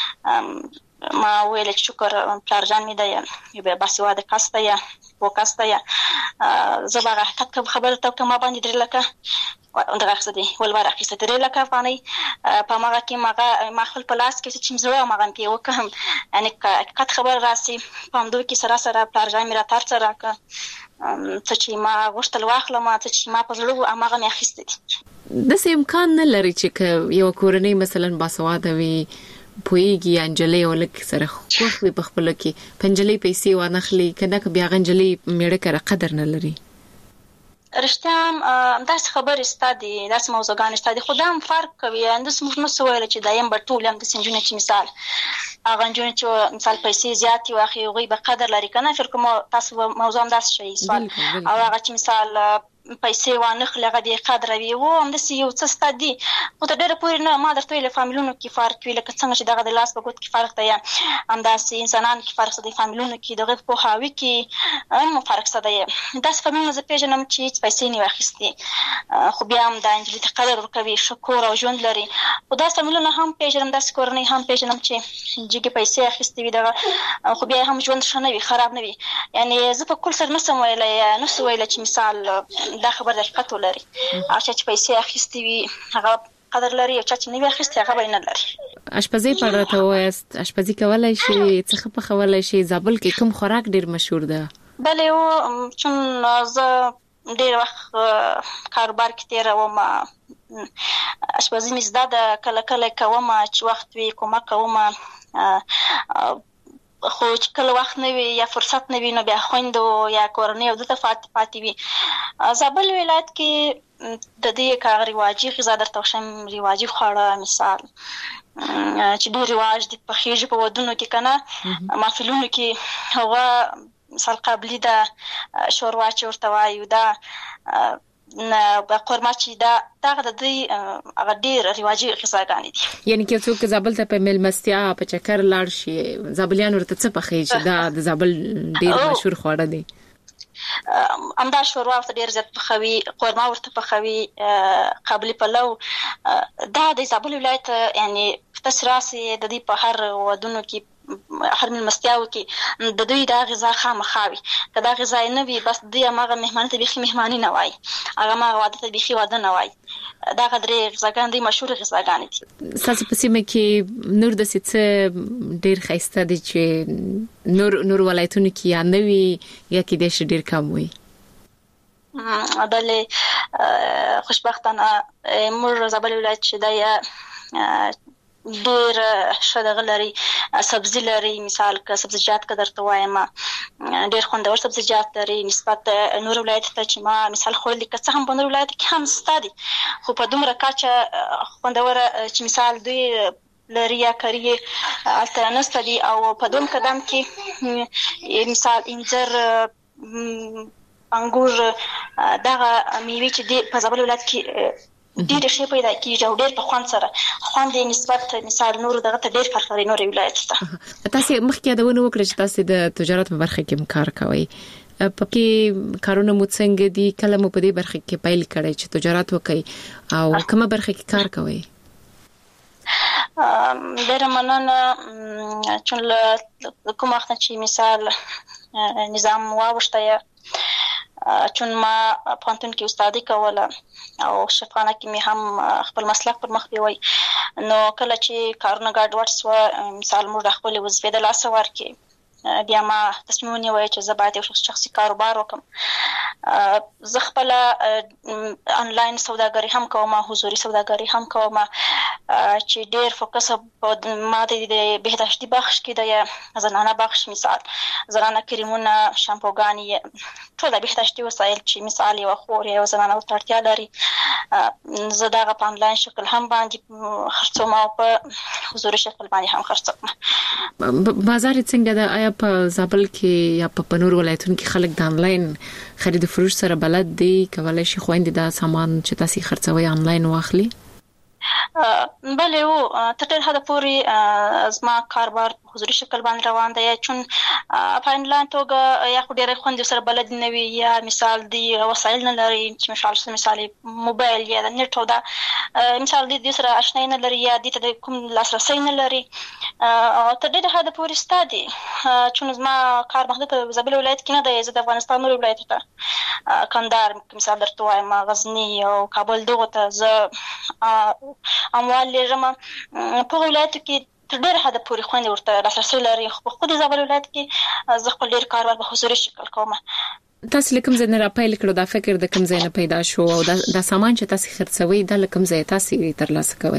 ما ویل چې شکر پلارجان می دی یو به باسواده کاسته یا وکاسته یا زبا حقیقت خبره ته کومه باندې درې لکه اندغه خسته ولور اخیسته درې لکه افغاني په ماغه کې ما خپل پلاس کې چې مزړه ماغه کې وکم یعنی حقیقت خبر راسي په همدو کې سره پلارجان می را تر سره کا چې ما غوښتل واخله ما چې ما په زړه اماغه می اخیسته د سې امکان نه لري چې یو کورنۍ مثلا باسواده وي پویږي انجلې ولک سره خوخ په خپل کې پنجلې پیسې وانخلي کنه بیا غنجلې میړه کړه قدر نه لري رښتیا داسې خبرې ستادي داسې موضوعګانې ستادي خو دا هم فرق کوي اندس موږ نو سوال چې دایم به ټول هم د سنجونه چې مثال هغه نجونې چې مثال پیسې زیاتې واخلي هغوی به قدر لري که نه فکر کوم تاسو موضوع هم داسې شوي سوال او هغه چې مثال پیسې وانخلي هغه بې قدره وي و همداسې یو څه ستادي خو تر ډېره پورې نه ما درته ویل فامیلونو کې فرق وي لکه څنګه چې دغه د لاس په ګوت کې فرق دی همداسې انسانانو کې فرق دی فامیلونو کې دغه پوهاوي کې هم فرق څه دی داسې فامیلونه زه پېژنم چې هېڅ پیسې نه وي اخیستې خو بیا هم دا نجلۍ ته قدر ورکوي ښه کور او ژوند لري خو داسې فامیلونه هم پېژنم داسې کورنۍ هم پېژنم چې جګې پیسې اخیستې وي دغه خو بیا هم ژوند ښه نه وي خراب نه وي یعنې زه په کل سره نشم ویلی نشو ویلی چې مثال دا خبر د حقیقت ولري او چا چې پیسې اخیستې وي هغه قدر لري او چا چې نه وي اخیستې هغه به یې نه لري اشپزي په اړه ته وایاست اشپزي کولی شي څه ښه پخولی شي زابل کې کوم خوراک ډېر مشهور ده بلې چون زه ډېر وخت کاروبار کې تېروم اشپزي مې زده ده کله کله یې کوم چې وخت وي کومک کوم خو چې کله وخت نه وي یا فرصت نه وي نو بیا خویندو یا کورنۍ او دلته پاتې وي زابل ولایت کې د دې کار رواجي غذا درته وښیم رواجي خواړه مثال چې ډېر رواج دي پخېږي په ودونو کې که نه محفلونو کې هغه مثال قابلي ده شوروا چې ورته وایو ده قورمه چې دغه د دوی هغه ډېر رواجي غذاګانې دي یعنې که څوک زابل ته په میلمستیا په چکر لاړ شي زابلیان ورته څه پخوي چې دا د زابل ډېر مشهور خواړه دي همدا شوروا ورته ډېر زیات پخوي قورمه ورته پخوي قابلي پلو دا د زابل ولایت یعنې تاسو راسئ د دوی په هر ودونو کې هر مېلمستیاو کې د دوی دا غذا خامخا وي که دا غذا یې نه وي بس دوی هماغه مهماني ته بیخي مهماني نه وایي هغه هماغه واده ته بیخي واده نه وایي دغه درې غذاګانې دوی مشهوره غذاګانې دي ستاسو په سیمه کې نور داسې څه ډېر ښایسته دي چې نور ولایتونو کې یا نه وي یا کیدای شي ډېر کم وي بلې خوشبختانه موږ زابل ولایت چې دی ډېر ښه دغه لري سبزي لري مثال که سبزیجات که درته وایم ډېر خوندور سبزیجات لري نسبت نور ولایت ته چې ما مثال خوړلي که څه هم په نور ولایت کې هم شته دي خو په دومره کچه خوندوره چې مثال دوی لري یا کری هلته نشته دي او په دویم قدم کې مثال انځر انګور دغه میوې چې دي په زابل ولایت کې ډېر ښه پیدا کیږي او ډېر په خوند سره خوند یې نسبت مثال نور دغه ته ډېر فرق لري نور ولایت ته تاسو مخکې یادونه وکړه چې تاسو د تجارت په برخه کې کار کوئ پکې کارونه مو څنګه دي کله مو په دې برخه کې پیل کړی چې تجارت وکړئ او کومه برخه کې کار کوئ ډېر مننه چې کوم وخت چې مثال نظام واوښته چون ما پوهنتون کې استادي کوله او شفاخانه کې مې هم خپل مسلک پر مخ بیوي نو کله چې کارونه ګډوډ سوه مثال موږ د خپلې وظیفې د لاسه ورکړې بیا ما تصمیم ونیوی چې زه باید یو شخصي کاروبار وکړم زه خپله انلاین سوداګري هم کوم حضوري سوداګري هم کوم چې ډېر فوکس ما د بهداشتي بخش کې د زنانه بخش مثال زنانه کریمونه شامپوګانې ټول د بهداشتي وسایل چې مثال یوه خور یا یوه زنانه ورته اړتیا لري زه دغه په انلاین شکل هم باندې خرڅوم او په حضوري شکل باندې هم خرڅوم بازار څنګه ده آیا په زابل کې یا په نور ولایتونو کې خلک د انلاین خرید و فروش سره بلد دي کولای شي خويندې دا سامان چې تاسو خرڅوي انلاین واخلي بلې تر ډېر حده پورې زما کاروبار په حضوري شکل باندې روان دی چون په انلاین توګه یا خو ډېری خویندې سره بلد نه وي یا مثال دی وسایل نه لري چې مثال موبایل یا د نت او دا مثال دی سره آشنایي نه لري یا دې ته کوم لاسرسی نه لري تر ډېره حده پورې شته دي چون زما کار محدود په زابل ولایت کې نه دی زه د افغانستان نورو ولایتو ته کندهار مثال درته وایم غزني او کابل دغو ته زه اموال لرم په ولایتو کې تر ډېره حده پورې خویندې ورته لاسرسی لري خو خو د زابل ولایت کې زه خپل ډېر کاروبار په حضوري شکل کوم تاسو له کوم ځای نه راپیل کړو دا فکر د کوم ځای نه پیدا شو او دا سامان چې تاسو خرڅوي د کوم ځای تاسو ترلاسه کوئ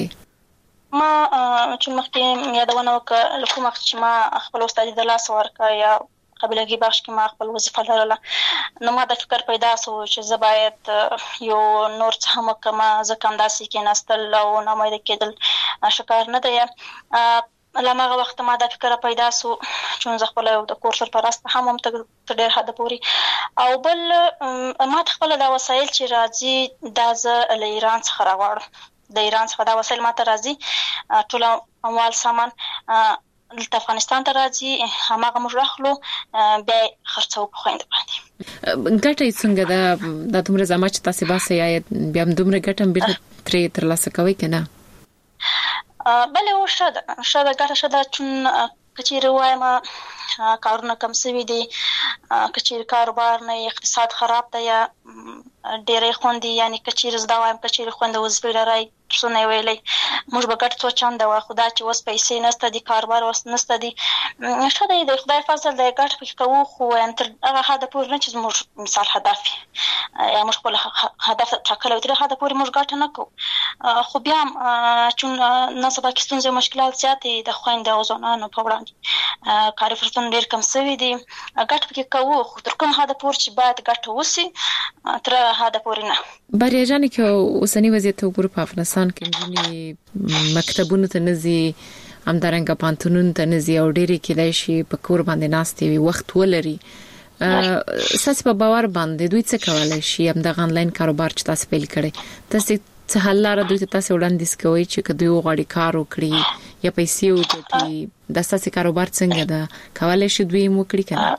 ما چې مخکې یادونه وکړه له کوم وخت چې ما خپل استادي د لاس ورکړه یا قبیلګي بخش کې ما خپل وظیفه لرله. نو ما د فکر پیدا شو چې زه باید یو نور څه هم وکړم، ځکه همداسې کېناستل او ناامیده کېدل شکار نه دی. لمغه وخت ما د فکر پیدا شو چې زه خپل د کور سرپرست هم تر ډېر حد پورې، او بل ما خپل د وسایل چې راځي دا زه له ایران څخه راوړم. د ایران څخه دا وسایل ماته راځي، ټول اموال سامان دلته افغانستان ته راځي، هماغه موږ راخلو بیا خرڅو په خويند باندې. ګټه څنګه دا دومره زما چې تاسو باسه یا بیا دومره ګټم بیرته ترې ترلاسه کوي کنه؟ بله او شاده ګټه شاده چون کچېر وایم کارونه کم سوي دي، کچېر کاروبار نه اقتصاد خراب دی یا ډېرې خوندي، یعنی کچېر زدا وایم کچېر خوند وظیفه لري څونه ویلې موږ به ګټ څو چنده وا خدا چې وس پیسې نسته دي، کاروبار وس نسته دي. شاده د خدای فضل د ګټ پکې کوو، خو تر هغه حد پورې نه چې موږ مثال هدف یا موږ خپل هدف ټاکلو تر حد پورې موږ ګټ نه کوو. خو بیا چون نن سبا کې ستونزې مشکلات زیاتې د خويند او ځوانانو په وړاندې کاري فرصتونه ډېر کم شوي دي، ګټ پکې کوو، خو تر کوم حد پورې چې باید ګټ وسی تر حد پورې نه. بریا جان کې اوسنی وضعیت وګورو په افغانستان کې ځینې مکتبونو ته نزي، همدارنګه پانتونونو ته نزي او ډېری کېدای شي په کور باندې ناستې وي، وخت ولري. اساس په باور باندې دوی څه کولای شي هم د آنلاین کاروبار چې تاسو پیل کړي، تاسو څه حل لاره دوی ته تاسو وړاندیز کوي چې کدی وغواړي کار وکړي یا پیسې وګټي، د تاسو کاروبار څنګه ده کولای شي دوی مو کړی کنه؟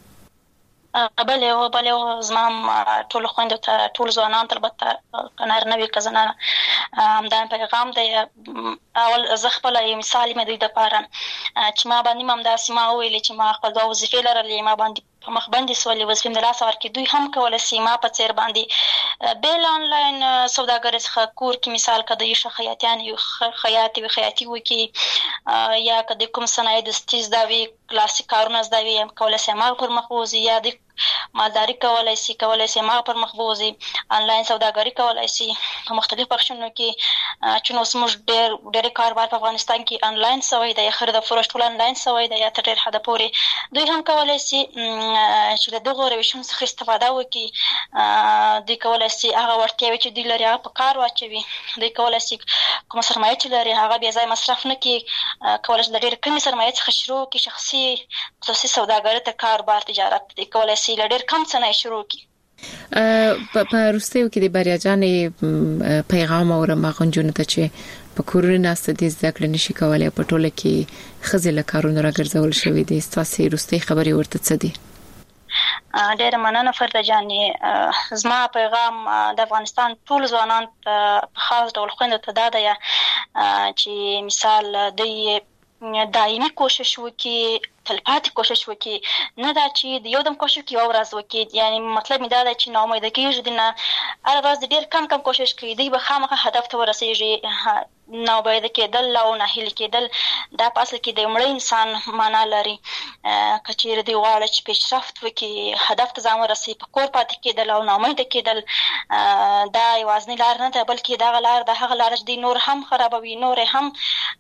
بله زمام ټول خويندو ته ټول ځوانان البته کنار نه وی کزنه دا پیغام دی. اول زه خپل یو مثال مې دوی د پاره چې ما باندې مم داسې ما ویلې چې ما خپل وظیفه لرلې، ما باندې په مخ باندې سولې وظیفه د لاس ورکې دوی هم کولای شي ما په چیر باندې بیل انلاین سوداګر څخه کور کې مثال کده یو خیاطیان یو خیاطي وکي یا کده کوم صنایع د ستیز دا وی کلاسیک کارونه زده وی کولای شي ما پر مخوزي یا د مالداري کولای شي ما پر مخبوزي انلاین سوداګري کولای شي په مختلفو بخشونو کې چې نو سمج ډېر کاروبار په افغانستان کې انلاین سوی دی، خرید او فروش ټول انلاین سوی دی یا تر ډېر حد پورې دوی هم کولای شي چې دغه روشن څخه استفاده وکړي. دوی کولای شي هغه ورته چې دوی لري هغه په کار واچوي، دوی کولای شي کوم سرمایه چې لري هغه بیا ځای مصرف نه کړي، کولای شي د ډېر کم سرمایه څخه شروع کړي، شخصي خصوصي سوداګري ته کاروبار تجارت دوی کولای شي لډیر کم څه نه شروع کی. په روسیو کې د بریا جانې پیغام اورم غونډونه ته چې په کورونه ناست دي زده کړې نشي کولای، په ټوله کې خزل کارونه راګرځول شوی دي، تاسو روسي خبري ورته څه دي؟ ډېر مننه فرده جانې. زما پیغام د افغانستان ټول ځوانان په خاص ډول خويندو ته دا دی چې مثال د دایمي کوشش وکړي، تلپاتې کوشش وکړي، نه دا چې د یو دم کوشش کوي او ورځ وکړي، یعنی مطلب می دا دی چې نو امید کېږي دنه هر ورځ ډېر کم کوشش کوي، دی به خامخا هدف ته ورسېږي. نو باید کېدل او نه هیل کېدل دا په اصل کې د مړ انسان معنا لري. کچېر دی غواړي چې پیشرفت وکړي، هدف ته ځان ورسېږي، په کور پاتې کېدل او نه امید کېدل دا یوازې لار نه ده، بلکې دا لار د هغه لار چې نور هم خرابوي، نور هم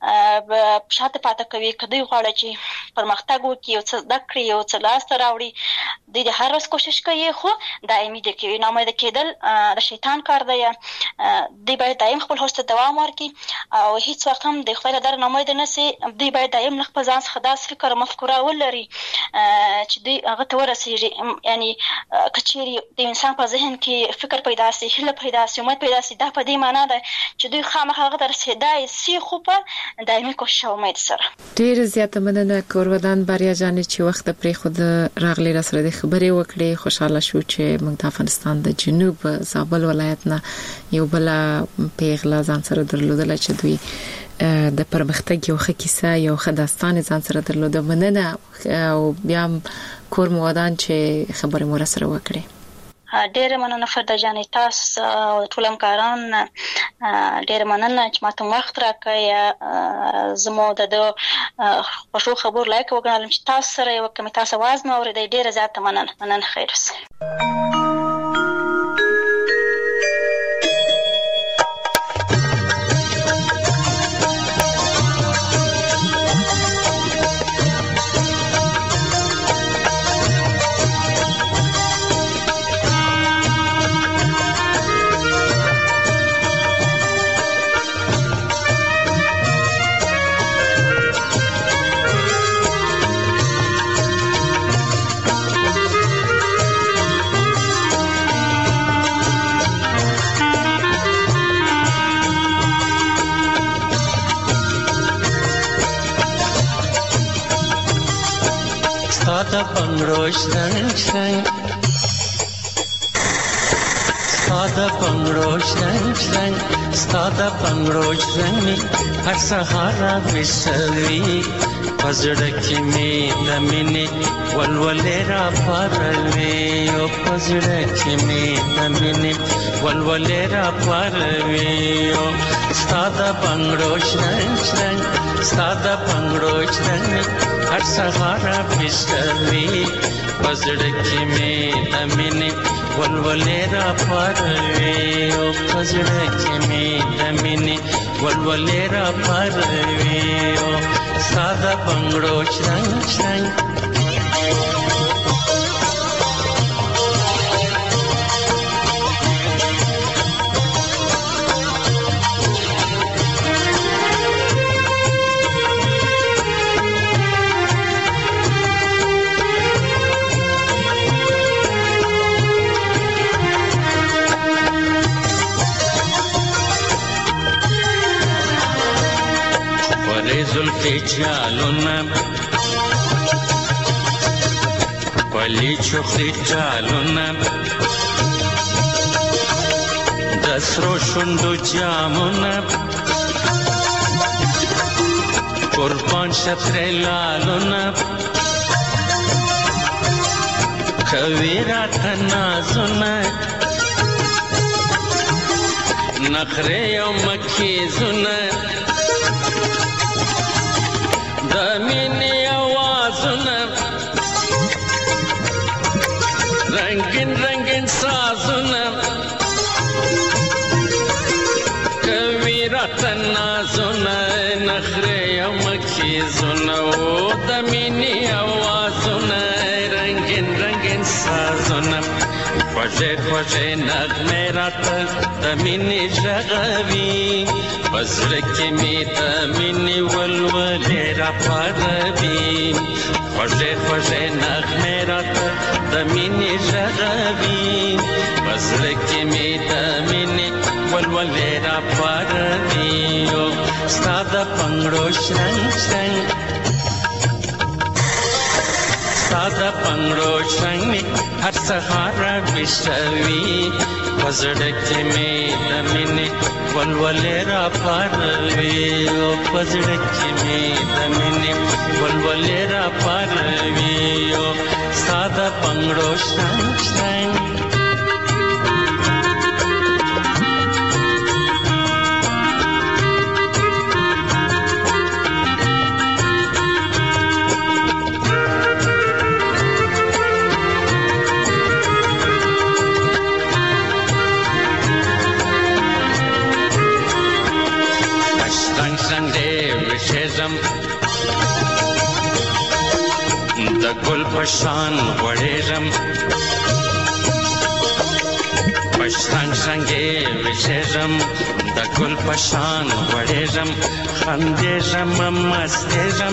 شاته پاتې کوي. کدی غواړي چې پرمختګ وکړي او څه دکړي او څه لاس ته راوړي، د هر ورځ کوشش کوي خو دایمي د کوي. نه امید کېدل د شیطان کار دی، دی باید دایم خپل هوست دوام ورکړي او هیڅ وخت هم د خپل در نه امید نه سي. دی باید دایم خپل ځان څخه داس فکر مفکوره ولري چې دی هغه ته ورسېږي، یعنی کچېری د انسان په ذهن کې فکر پیدا سي، هیله پیدا سي، امید پیدا سي، دا په دې معنی ده چې دوی خامخا هغه در رسیدای سي خو په دایمي کوشش او امید سره. ډېر زیاته مننه کورودان بریا جان چې وخت پرې خود راغلی را سره د خبرې وکړې. خوشاله شو چې موږ د افغانستان د جنوب زابل ولایت نه یو بل پیغله ځان سره درلودل چې دوی د پرمختګ یو ښه کیسه یو ښه داستان ځان سره درلوده. مننه او بیا کور مو ودان چې خبرې مو سره وکړې. ډېر مننه فرده جانې، تاسو او ټول همکاران ډېر مننه چې ماته وخت راکړی. زموږ د خوشو خبر لایک وګڼم چې تاسو سره یو کمی تاسو आवाज مو اورېدای. ډېر زیات مننه خیر اوسه. ساده بنگړو شرنګ شرنګ ساده بنگړو شرنګ شرنګ ساده بنگړو شرنګ هر سهار وسوي پزړه کې می د مینې ولولې را پاروي او پزړه کې می د مینې ولولې را پاروي او ساده بنگړو شرنګ شرنګ ساده بنگړو شرنګ هر سهار وسوي پزړه کې می د مینې ولولې را پاروي او پزړه کې می د مینې ولولې را پاروي او ساده بنگړو شرنګ شرنګ زلفی چالونا پلی چخلی چالونا دسرو شندو جامونا قربان شطر لالونا کویرات نازونا نخره یو مکیزونا د مینې آوازونه رنگین رنگین سازونه کوي راته نازونه نخرې او مکیزونه او د مینې آوازونه رنگین رنگین سازونه خوږې خوږې نغمې راته د مینې ږغوي په زړه کې مې د مینې ولولې را پاروي خوږې خوږې نغمې راته د مینې ږغوي په زړه کې مې د مینې ولولې را پاروي ستا د پنګړو شرنګ شرنګ ستا د پنګړو شرنګ هر سهار وسوي په زړه کې مې د مینې ولولې را پاروي او په زړه کې مې د مینې ولولې را پاروي او ستا د پنګړو شرنګ شرنګ د ګل پشان وړېږم پشان څنګه وشېږم د ګل پشان وړېږم خندېږم مستېږم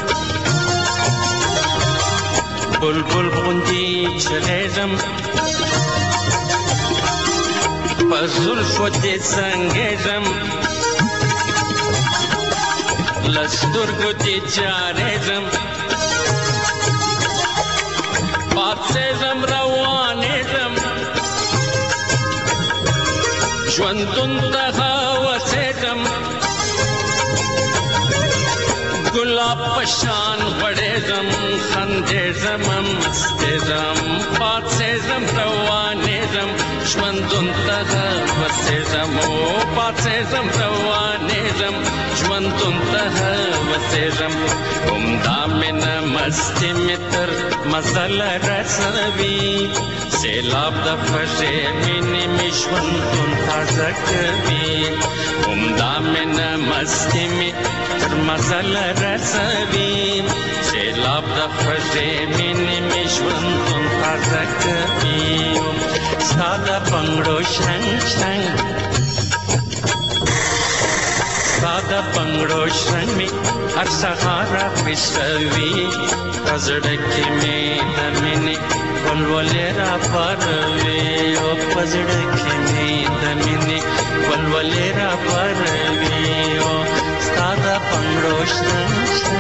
بلبل غوندې چغېږم په زلفو دې څنګېږم له سترګو دې جارېږم پاڅېږم روانېږم ژوندون ته هوسېږم ګلاب په شان غوړېږم خندېږم مستېږم پاڅېږم روانېږم ژوندون ته هوسېږم پاڅېږم روانېږم ژوندون ته هوسېږم همدا مینه مستي مې تر مزل رسوي سیلاب د خوږې مینې مې ژوندون تازه کوي همدا مینه مستي مې تر مزل رسوي سیلاب د خوږې مینې مې ژوندون تازه کوي ستا د پنګړو شرنګ شرنګ ستا د پنګړو شرنګ مې هر سهار وسوي په زړه کې مې د مینې ولولې را پاروي او په زړه کې مې د مینې ولولې را پاروي او ستا د پنګړو شرنګ